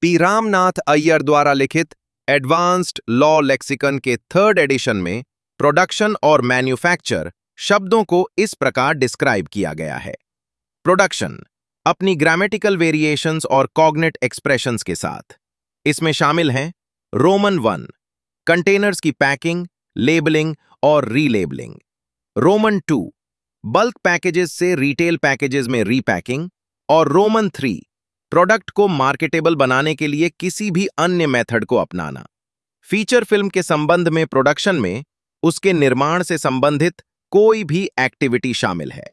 P Ramnath Iyer द्वारा लिखित advanced law lexicon के 3rd एडिशन में प्रोडक्शन और मैन्युफैक्चर शब्दों को इस प्रकार डिस्क्राइब किया गया है। प्रोडक्शन अपनी ग्रामेटिकल वेरिएशंस और कॉग्निट एक्सप्रेशंस के साथ। इसमें शामिल हैं रोमन 1 कंटेनर्स की पैकिंग, लेबलिंग और रीलेबलिंग। रोमन 2 बल्क पैकेजेस से रिटेल पैकेजेस में रीपैकिंग। और रोमन 3 प्रोडक्ट को मार्केटेबल बनाने के लिए किसी भी अन्य मेथड को अपनाना। फीचर फिल्म के संबंध में प्रोडक्शन में उसके निर्माण से संबंधित कोई भी एक्टिविटी शामिल है।